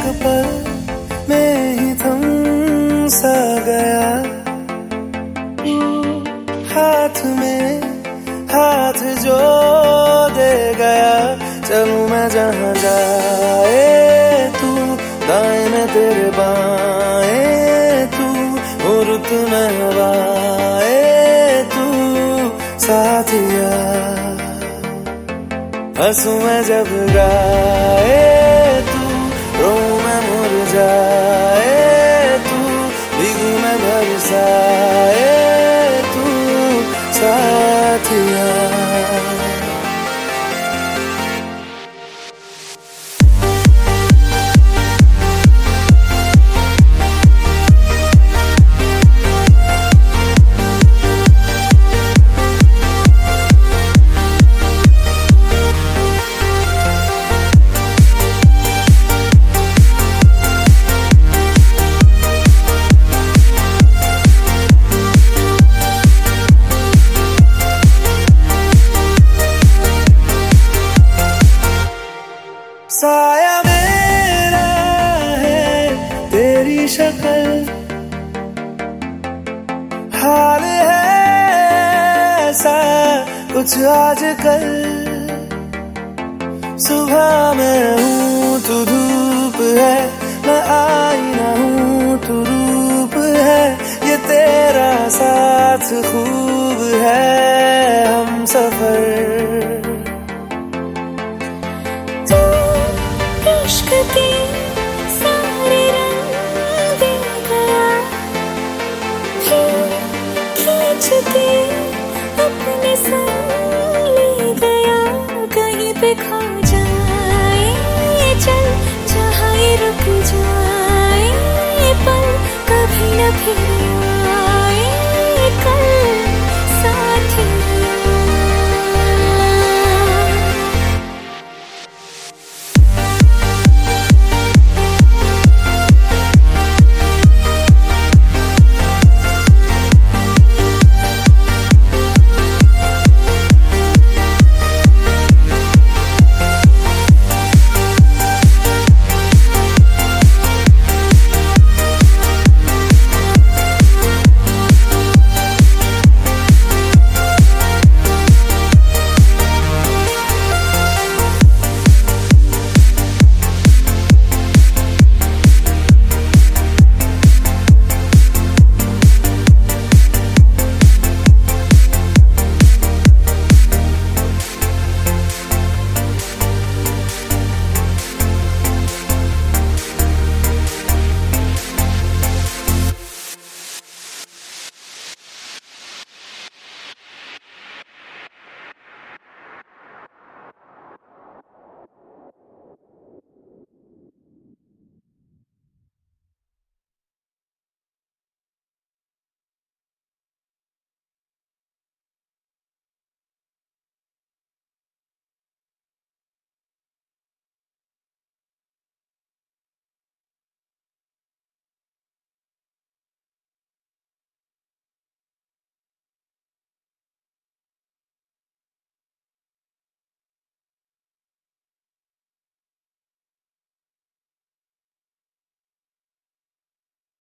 पल में ही थम सा गया, हाथ में हाथ जो दे गया। चलूं मैं जहाँ जाए तू, दाएं में तेरे बाएं तू, रुत में हवाए तू साथिया। हंसूं मैं जब गाए तू, रोऊं मैं मुरझाए तू, भीगूं मैं बरसाए तू साथिया। साया मेरा है तेरी शक्ल, हाल है ऐसा कुछ आजकल। सुबह मैं हूँ तू धूप है, मैं आईना हूँ तू रूप है। ये तेरा साथ खूब है हम सफर। इश्क के सारे रंग दे गया, फिर खींच के अपने संग ले गया। कहीं पे खो जाए चल, जहाँ ये रुक जाए पल, कभी न फिर